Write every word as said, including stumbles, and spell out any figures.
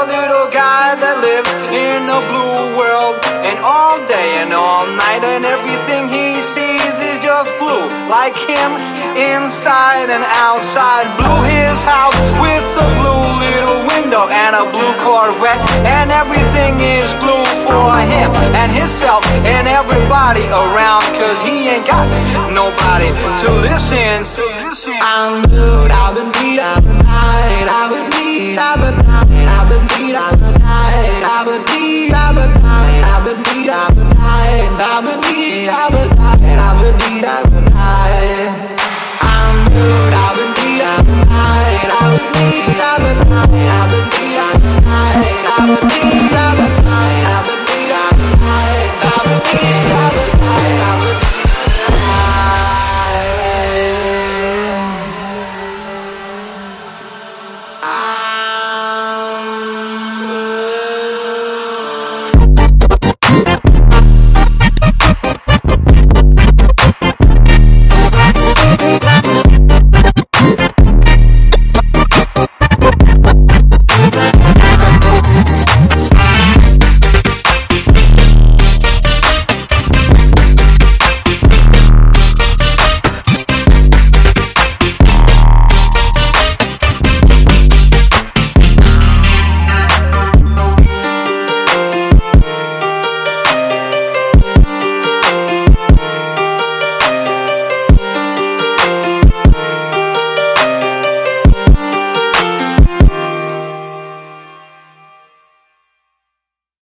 little guy that lives in a blue world, and all day and all night, and everything he sees is just blue, like him inside and outside. Blue his house with a blue little window and a blue Corvette, and everything is blue for him and himself and everybody around, cause he ain't got nobody to listen to. I'm blue, I've been beat up the night, I've been beat up the night, I've been beat up the night, I've been beat up the night, I've been beat up the night, I've been beat up the night.